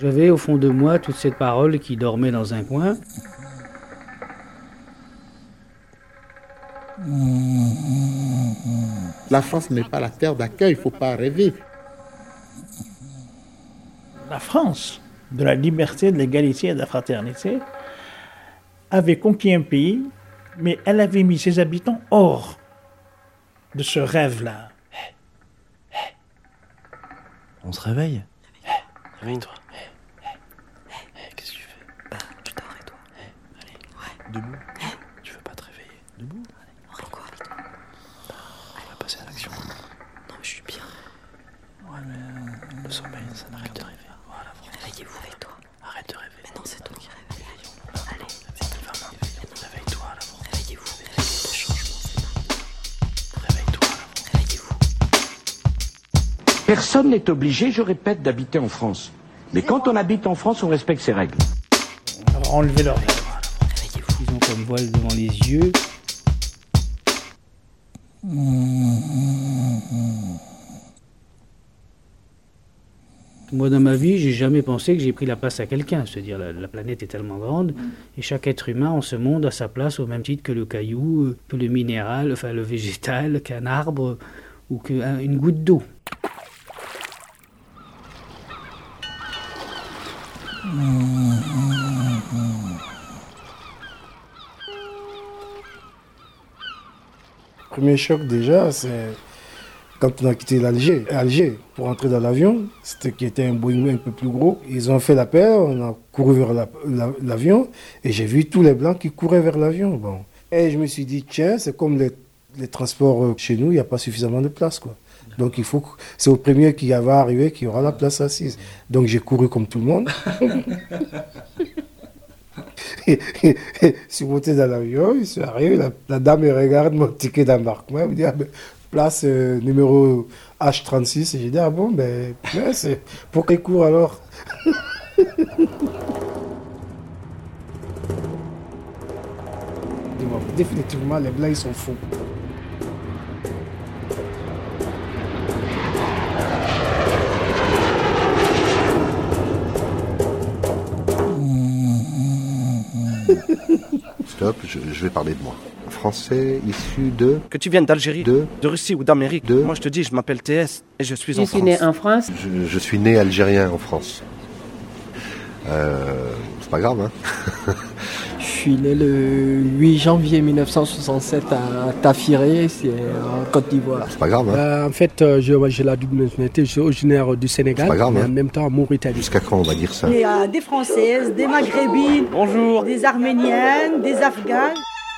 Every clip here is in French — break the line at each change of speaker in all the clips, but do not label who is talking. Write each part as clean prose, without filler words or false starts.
J'avais au fond de moi toute cette parole qui dormait dans un coin.
La France n'est pas la terre d'accueil, il ne faut pas rêver.
La France, de la liberté, de l'égalité et de la fraternité, avait conquis un pays, mais elle avait mis ses habitants hors de ce rêve-là.
On se réveille. Réveille-toi. Qu'est-ce que tu fais?
Je dors et toi?
Allez, debout. Tu veux pas te réveiller? Debout.
Pourquoi?
On va passer à l'action.
Non, mais je suis bien.
Ouais, mais le sommeil, ça n'arrête de rêver. Voilà,
Réveillez-vous, réveille-toi.
arrête de rêver.
Mais non, c'est toi qui réveille. Allez,
Réveille-toi à la France.
réveillez-vous. Réveillez-vous. Le changement, c'est maintenant.
Réveille-toi à la France.
Réveillez-vous.
Personne n'est obligé, je répète, d'habiter en France. Mais quand on habite en France, on respecte ses règles.
Enlevez leur rêve.
Ils ont comme voile devant les yeux. Moi, dans ma vie, j'ai jamais pensé que j'ai pris la place à quelqu'un. C'est-à-dire, la planète est tellement grande, et chaque être humain en ce monde a sa place au même titre que le caillou, que le minéral, enfin le végétal, qu'un arbre ou qu'une goutte d'eau.
Premier choc déjà, c'est quand on a quitté Alger pour entrer dans l'avion, qui était un Boeing un peu plus gros. Ils ont fait l'appel, on a couru vers l'avion et j'ai vu tous les Blancs qui couraient vers l'avion. Bon. Et je me suis dit, tiens, c'est comme les transports chez nous, il n'y a pas suffisamment de place, quoi. Donc c'est au premier qui va arriver qui aura la place assise. Donc j'ai couru comme tout le monde. Je suis monté dans l'avion, je suis arrivé, la dame me regarde mon ticket d'embarquement, elle me dit, place numéro H36. Et j'ai dit, ah bon, ben, c'est pour quel cours alors? Définitivement, les Blancs, ils sont fous.
Stop, je vais parler de moi. Français issu de...
Que tu viennes d'Algérie,
de
Russie ou d'Amérique, moi je te dis, je m'appelle TS et je suis en France.
Je suis né en France.
Je suis né algérien en France. C'est pas grave, hein.
Je suis né le 8 janvier 1967 à Tafiré, c'est en Côte d'Ivoire.
C'est pas grave, hein.
En fait, j'ai la double nationalité, je suis originaire du Sénégal,
pas grave,
mais
hein.
en même temps en Mauritanie.
Jusqu'à quand on va dire ça?
Il y a des Françaises, des Maghrébines,
bonjour,
des Arméniennes, des Afghanes.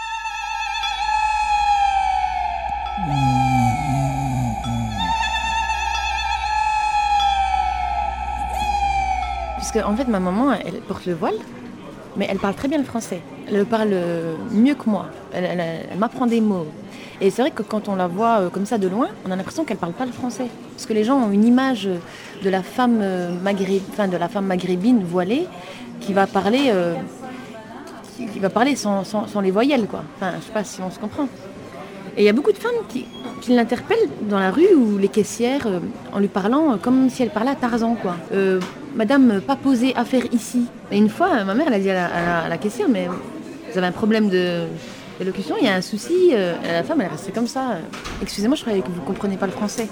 Parce qu'en fait, ma maman, elle porte le voile, mais elle parle très bien le français. Elle le parle mieux que moi. Elle m'apprend des mots. Et c'est vrai que quand on la voit comme ça de loin, on a l'impression qu'elle ne parle pas le français. Parce que les gens ont une image de la femme, maghrébine voilée qui va parler, sans les voyelles, quoi. Enfin, je ne sais pas si on se comprend. Et il y a beaucoup de femmes qui l'interpellent dans la rue ou les caissières en lui parlant comme si elle parlait à Tarzan, quoi. Madame, pas poser affaire ici. Et une fois, ma mère, elle a dit à la caissière, mais vous avez un problème d'élocution, il y a un souci. La femme, elle est restée comme ça. Excusez-moi, je croyais que vous ne comprenez pas le français.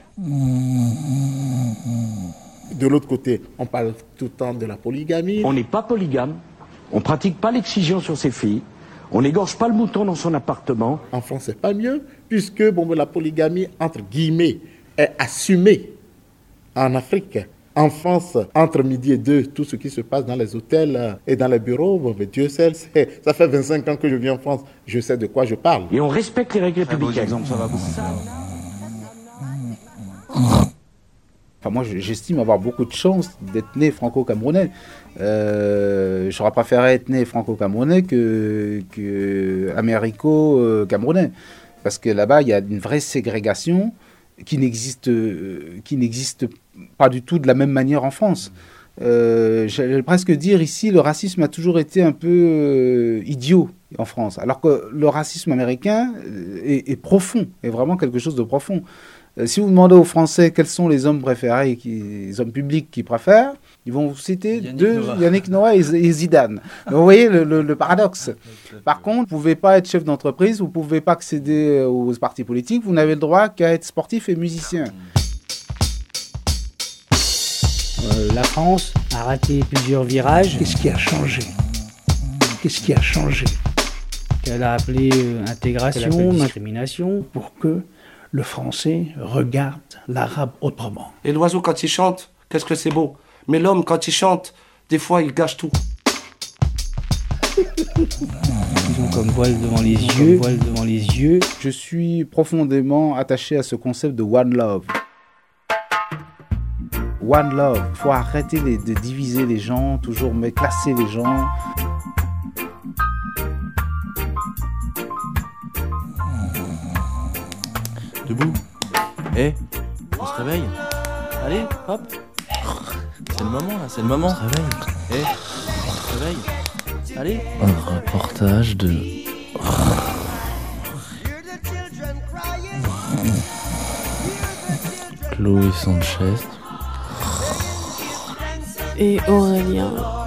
De l'autre côté, on parle tout le temps de la polygamie.
On n'est pas polygame, on ne pratique pas l'excision sur ses filles, on n'égorge pas le mouton dans son appartement.
En France, c'est pas mieux, puisque la polygamie, entre guillemets, est assumée en Afrique. En France, entre midi et 2, tout ce qui se passe dans les hôtels et dans les bureaux, mais Dieu sait, ça fait 25 ans que je vis en France, je sais de quoi je parle.
Et on respecte les règles républicaines.
Ça va beaucoup.
Enfin, moi, j'estime avoir beaucoup de chance d'être né franco-camerounais. J'aurais préféré être né franco-camerounais que américo-camerounais. Parce que là-bas, il y a une vraie ségrégation qui n'existe pas du tout de la même manière en France. J'allais presque dire ici, le racisme a toujours été un peu idiot en France. Alors que le racisme américain est profond, est vraiment quelque chose de profond. Si vous demandez aux Français quels sont les hommes préférés, les hommes publics qu'ils préfèrent, ils vont vous citer Yannick Noah et Zidane. Donc, vous voyez le paradoxe. Par contre, vous ne pouvez pas être chef d'entreprise, vous ne pouvez pas accéder aux partis politiques, vous n'avez le droit qu'à être sportif et musicien.
La France a raté plusieurs virages.
Qu'est-ce qui a changé? Qu'est-ce qui a changé?
Qu'elle a appelé intégration, discrimination.
Pour que le Français regarde l'arabe autrement.
Et l'oiseau, quand il chante, qu'est-ce que c'est beau. Mais l'homme, quand il chante, des fois, il gâche tout.
Ils ont comme voile devant les yeux.
Je suis profondément attaché à ce concept de One Love. One Love. Il faut arrêter de diviser les gens, toujours classer les gens.
Debout. On se réveille. Allez, hop. C'est le moment là, c'est le moment. On se réveille. On se réveille. Allez. Un reportage de... Chloé Sanchez
et Aurélien